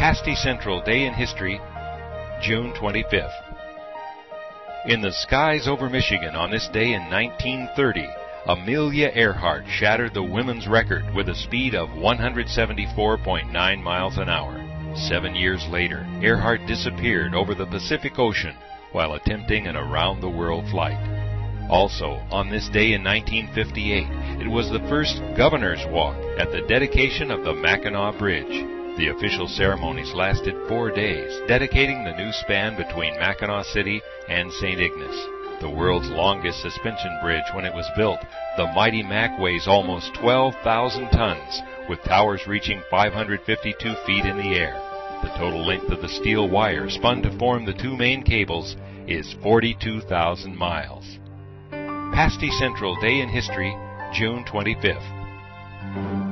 Pasty Central Day in History, June 25th. In the skies over Michigan on this day in 1930, Amelia Earhart shattered the women's record with a speed of 174.9 miles an hour. 7 years later, Earhart disappeared over the Pacific Ocean while attempting an around-the-world flight. Also, on this day in 1958, it was the first Governor's Walk at the dedication of the Mackinac Bridge. The official ceremonies lasted 4 days, dedicating the new span between Mackinac City and St. Ignace. The world's longest suspension bridge when it was built, the mighty Mack weighs almost 12,000 tons, with towers reaching 552 feet in the air. The total length of the steel wire spun to form the two main cables is 42,000 miles. Pasty Central Day in History, June 25th.